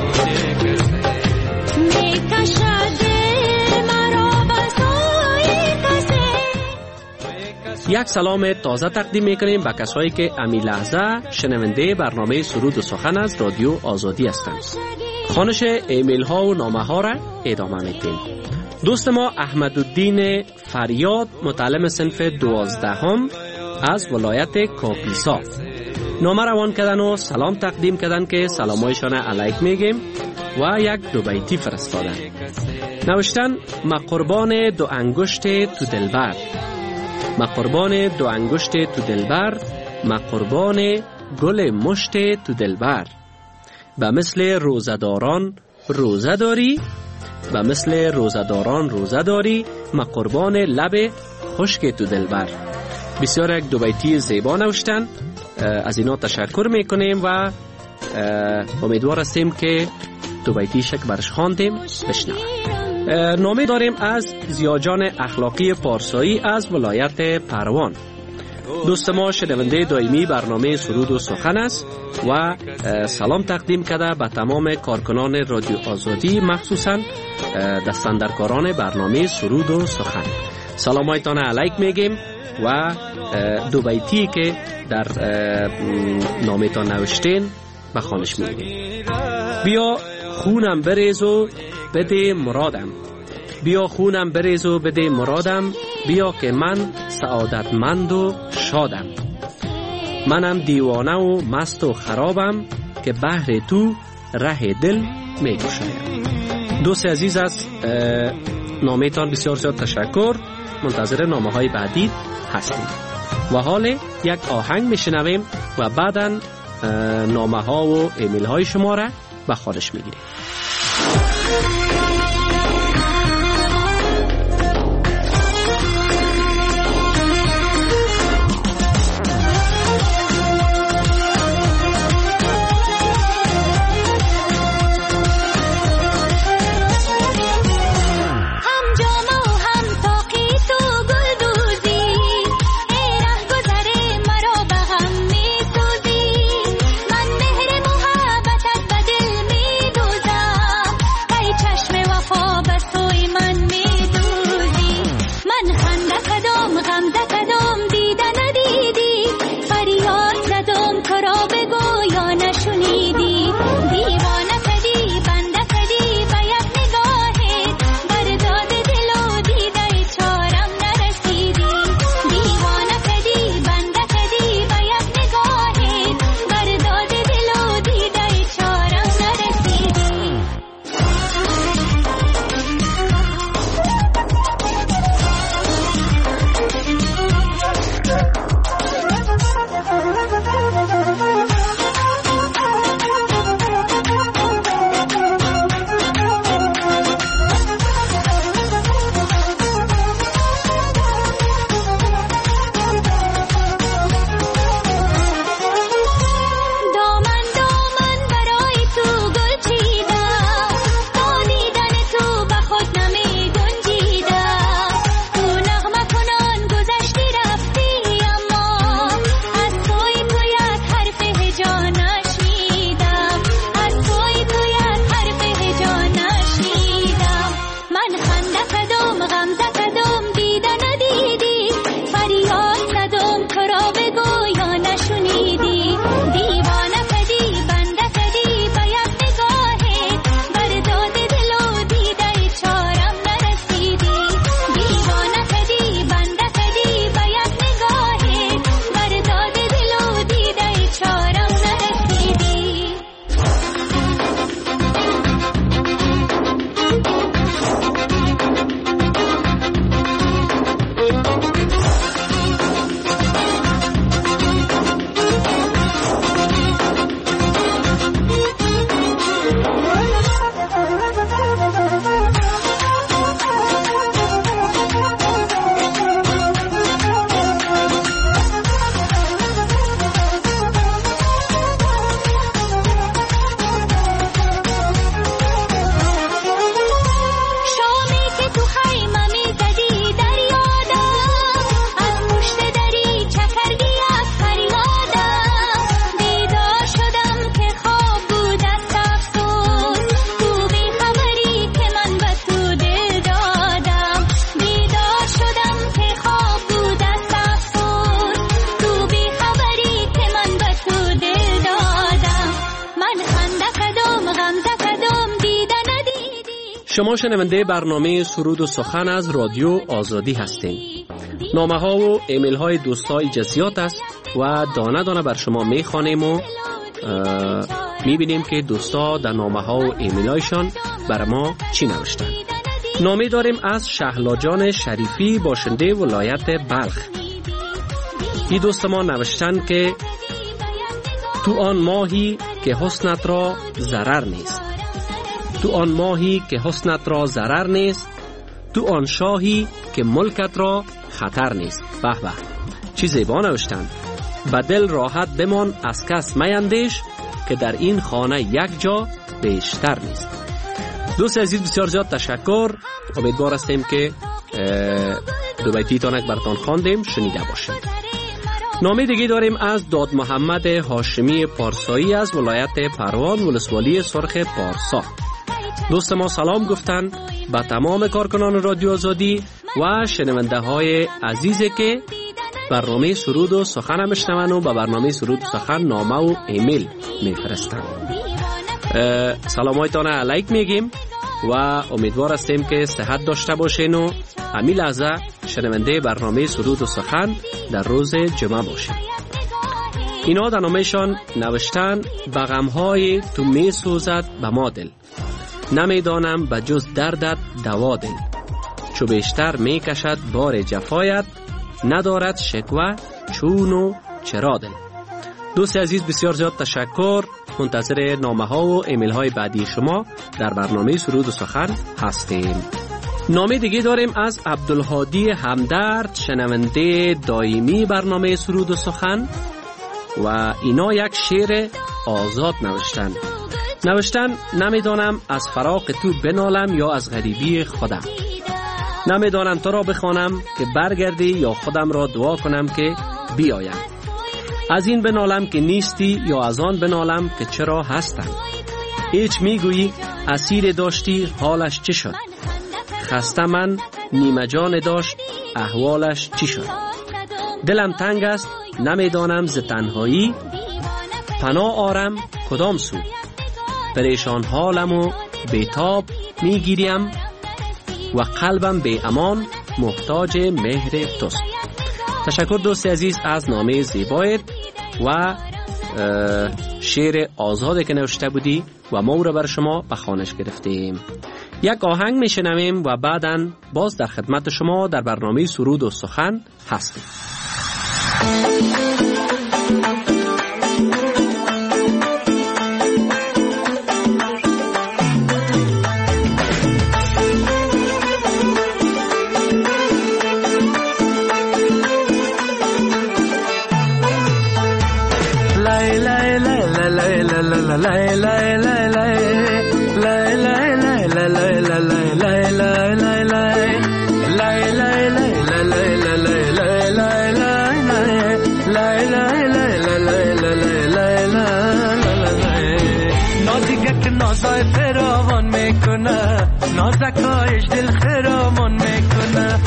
یک سلام تازه تقدیم میکنیم به کسایی که امی لحظه شنونده برنامه سرود و سخن از رادیو آزادی هستند. خوانش ایمیل ها و نامه ها را ادامه میدیم. دوست ما احمدالدین فریاد متعلم صنف دوازدهم از ولایت کاپیسا نامه روان کردن و سلام تقدیم کردن که سلامایشان علیک میگیم و یک دو بیتی فرستادن. نوشتن ما قربان دو انگشت تو دلبر، ما قربان دو انگشت تو دلبر، ما قربان گل مشت تو دلبر. به مثل روزداران روزه داری، به مثل روزداران روزه داری، ما قربان لب خشک تو دلبر. بسیار یک دو بیتی زیبا نوشتن. از اینا تشکر میکنیم و امیدوار هستیم که دو بیتی شک برش خواندیم بشنویم. نامه داریم از زیاجان اخلاقی پارسایی از ولایت پروان. دوست ما شنونده دائمی برنامه سرود و سخن است و سلام تقدیم کرده به تمام کارکنان رادیو آزادی، مخصوصا دستاندرکاران برنامه سرود و سخن. سلامایتان علیک میگیم و دو بیتی که در نامه تان نوشتین به خوانش میگیم. بیا خونم بریز و بده مرادم، بیا خونم بریز و بده مرادم، بیا که من سعادتمند و شادم. منم دیوانه و مست و خرابم، که بهر تو ره دل می گشایم. دوست عزیز از نامه تان بسیار زیاد تشکر. منتظر نامه های بعدی هستیم و حال یک آهنگ میشنویم و بعداً نامه ها و ایمیل های شما را به خودش میگیریم. شما شنونده برنامه سرود و سخن از رادیو آزادی هستین. نامه ها و ایمیل های دوستای جزیات است و دانه دانه بر شما میخوانیم و میبینیم که دوستا در نامه ها و ایمیل هایشان بر ما چی نوشتن. نامه داریم از شهلا جان شریفی باشنده ولایت بلخ. این دوست ما نوشتن که تو آن ماهی که حسنت را ضرر نیست، تو آن ماهی که حسنت را ضرر نیست، تو آن شاهی که ملکت را خطر نیست. به به چی زیبا نوشتند. به دل راحت بمان از کس میندیش، که در این خانه یک جا بیشتر نیست. دوست عزیز بسیار زیاد تشکر. امیدوار هستیم که دو بیتی تانک براتان خواندیم، شنیده باشیم. نامه دیگه داریم از داد محمد هاشمی پارسایی از ولایت پروان، ولسوالی سرخ پارسا. دوست ما سلام گفتن به تمام کارکنان رادیو آزادی و شنونده های عزیزی که برنامه سرود و سخن میشنون و به برنامه سرود و سخن نامه و ایمیل میفرستن. سلامایتان علیک میگیم و امیدوار هستیم که صحت داشته باشین و همین لحظه شنونده برنامه سرود و سخن در روز جمعه باشین. اینا در نامهشان نوشتن به غمهای تو می سوزد به ما دل، نمیدانم به جز دردت دوا دل، چو بیشتر می کشد بار جفایت، ندارد شکوه چون و چرا دل. دوست عزیز بسیار زیاد تشکر. منتظر نامه ها و ایمیل های بعدی شما در برنامه سرود و سخن هستیم. نامه دیگه داریم از عبدالهادی همدرد، شنونده دائمی برنامه سرود و سخن و اینا یک شعر آزاد نوشتن. نوشتن نمیدانم از فراق تو بنالم یا از غریبی خودم، نمیدانم تو را بخوانم که برگردی یا خودم را دعا کنم که بیایم، از این بنالم که نیستی یا از آن بنالم که چرا هستم، هیچ میگویی اسیر داشتی حالش چی شد، خسته من نیمه جان داشت احوالش چی شد، دلم تنگ است نمیدانم ز تنهایی، پناه آرم کدام سو، پریشان حالم و بیتاب میگیریم و قلبم بی امان محتاج مهر توست. تشکر دوست عزیز از نامه زیبایت و شعر آزاده که نوشته بودی و ما او را بر شما به خوانش گرفتیم. یک آهنگ میشنویم و بعداً باز در خدمت شما در برنامه سرود و سخن هستیم. نازای فراوان میکنه، نازکایش دل خرامان میکنه،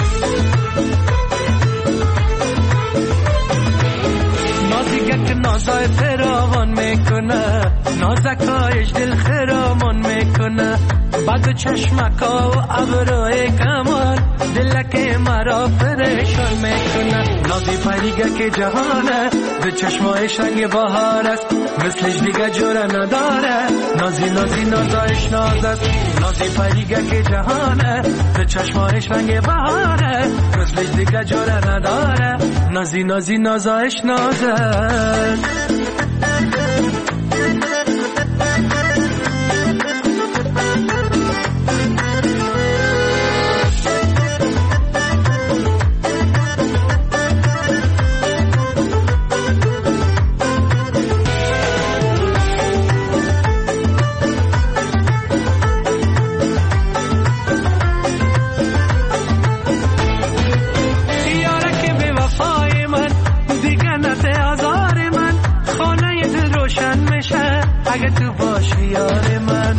نازیگه نازای فراوان میکنه، نازکایش دل خرامان میکنه، بعد چشمکا و ابروی کمان دلک مرا پریشان میکنه، نازی پریگه که جهانه به چشمایش رنگ بهار است، مثلش دیگه جوره نداره، نازی نازی نازایش ناز است، نازی پریگه که جهانه به چشمایش رنگ بهاره، مثلش دیگه جوره نداره، نازی نازی نازایش ناز است. اگه تو باشی یار من،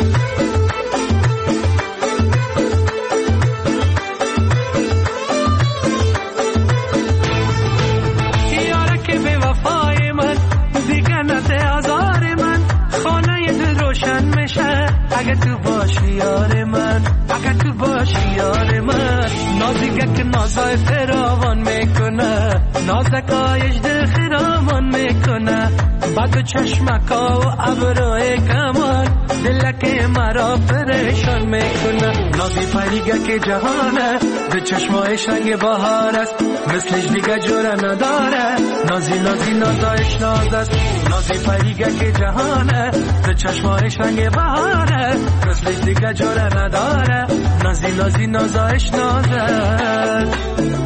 یاره که به وفای من دیگه نده آزار من، خانه دل روشن میشه اگه تو باشی یار من، اگه تو باشی یار من، نازیگه که نازای فراوان میکنه، نازکایش دل خرامان میکنه، بعد چشمکا و ابروی کمان دلک مرا پریشان میکنه. نازی پریگه که جهانه به چشمای شنگ بهار است، مثلش دیگه جوره نداره. نازی نازی نازایش ناز است، نازی پریگه که جهانه به چشمای شنگ بهاره، مثلش دیگه جوره نداره. نازی نازی نازایش ناز است.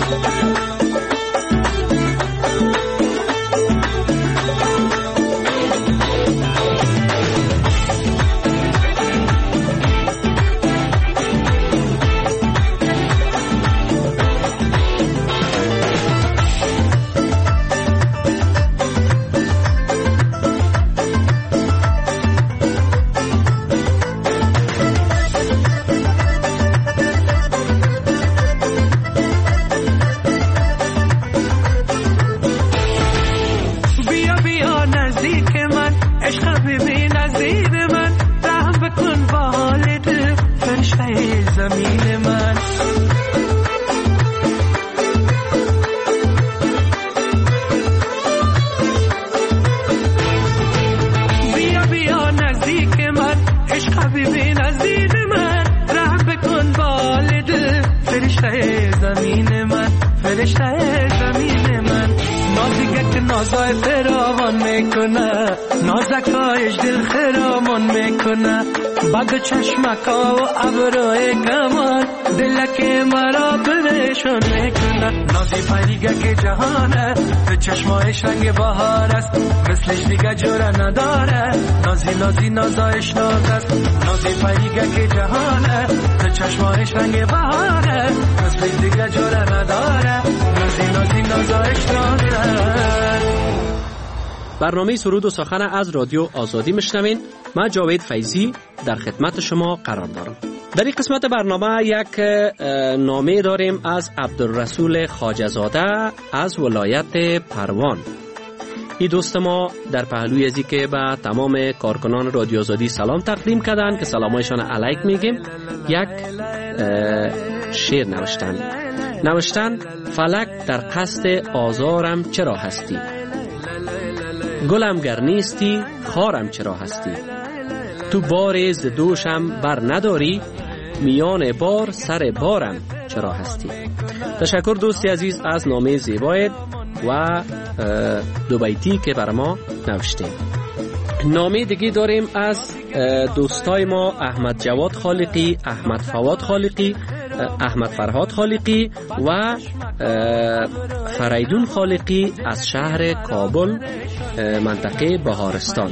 نازای فراوان میکنه، نازکایش دل خرامان میکنه. بعد چشمکا و ابروی کمان دلک مرا پریشان میکنه. نازی پریگه که جهانه به چشمایش رنگ بهار است، مثلش دیگه جوره نداره. نازی نازی نازایش ناز است، نازی پریگه که جهانه به چشمایش رنگ بهاره، مثلش دیگه جوره نداره. نازی نازی نازایش ناز است. برنامه سرود و سخن از رادیو آزادی میشنوین. من جاوید فیضی در خدمت شما قرار دارم. در این قسمت برنامه یک نامه داریم از عبدالرسول خواجه‌زاده از ولایت پروان. این دوست ما در پهلوی ازی که به تمام کارکنان رادیو آزادی سلام تقدیم کردن که سلامایشان علیک میگیم، یک شعر نوشتن. نوشتن فلک در قصد آزارم چرا هستی، گلم گر نیستی خارم چرا هستی. تو بار ز دوشم بر نداری، میان بار سر بارم چرا هستی. تشکر دوستی عزیز از نامه زیبایت و دو بیتی که بر ما نوشتیم. نامه دیگه داریم از دوستای ما احمد جواد خالقی، احمد فواد خالقی، احمد فرهاد خالقی و فریدون خالقی از شهر کابل منطقه بهارستان.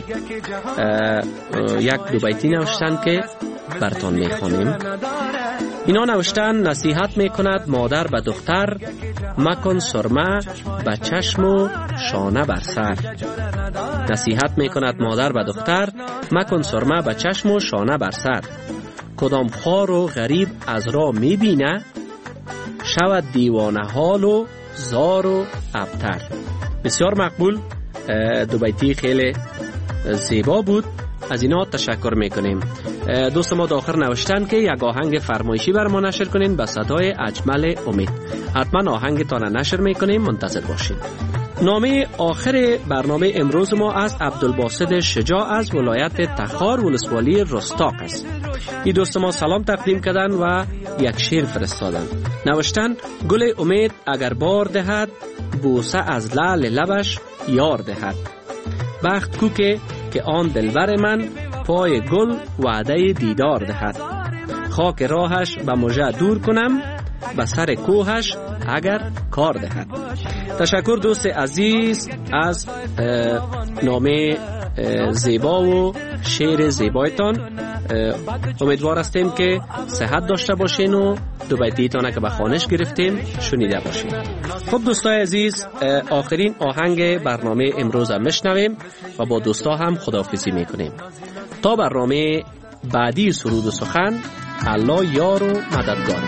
یک دو بیتی نوشتن که براتون میخوانیم. اینا نوشتن نصیحت میکند مادر به دختر، مکن سرمه به چشم و شانه بر سر. نصیحت میکند مادر به دختر، مکن سرمه به چشم و شانه بر سر. کدام خوار و غریب از را میبینه، شود دیوانه حال و زار و ابتر. بسیار مقبول، دو بیتی خیلی زیبا بود، از اینا تشکر میکنیم. دوست ما داخل نوشتن که یک آهنگ فرمایشی بر ما نشر کنین به صدای اجمل امید. حتما آهنگ تانه نشر میکنیم، منتظر باشین. نامه آخر برنامه امروز ما از عبدالباسط شجاع از ولایت تخار ولسوالی رستاق است. این دوست ما سلام تقدیم کردن و یک شعر فرستادن. نوشتن گل امید اگر بار دهد، بوسه از لعل لبش یار دهد. بخت کو که که آن دلبر من، پای گل وعده دیدار دهد. خاک راهش به مژه دور کنم، به سر کوهش اگر کار دهد. تشکر دوست عزیز از نامه زیبا و شعر زیبایتان. امیدوار هستیم که صحت داشته باشین و دو بیتیتان که به خوانش گرفتیم شنیده باشین. خب دوستای عزیز، آخرین آهنگ برنامه امروز هم میشنویم و با دوستا هم خداحافظی میکنیم. تا برنامه بعدی سرود و سخن، الله یار و مددگار.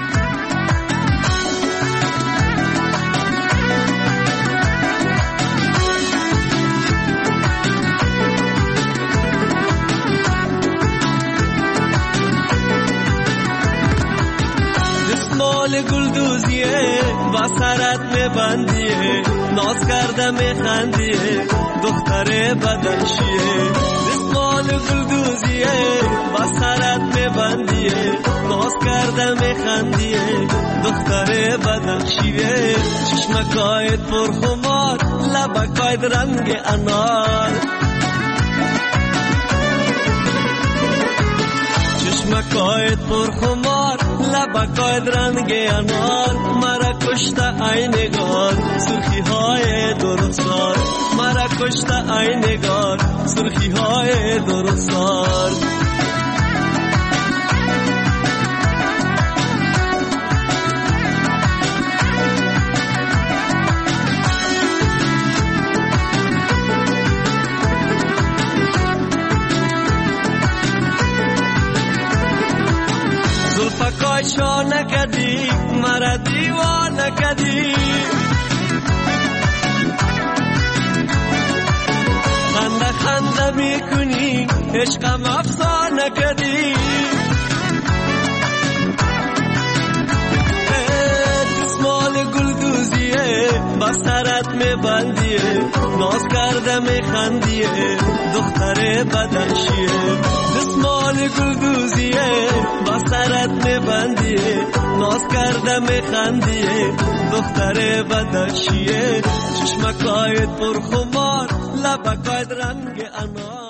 مال گلدوزیه با سرت میبندیه، ناز کرده میخندیه دختر بدنشیه. مال گلدوزیه با بدخشیه چشمکایت پرخمار لبکایت رنگ انار چشمکایت پرخمار لبکایت رنگ انار مرا کشته ای نگار سرخی های درخسار مرا کشته ای نگار سرخی های درخسار شانه کدی مرا دیوانه کدی خنده خنده میکنی عشقم افسانه کدی دستمال گلدوزیه با سرت میبندیه ناز کرده میخندیه دختر بدخشیه دستمال گلدوزیه با سرت میبندیه ناز کرده میخندیه دختر بدخشیه چشمکایت پرخمار لبکایت رنگ انار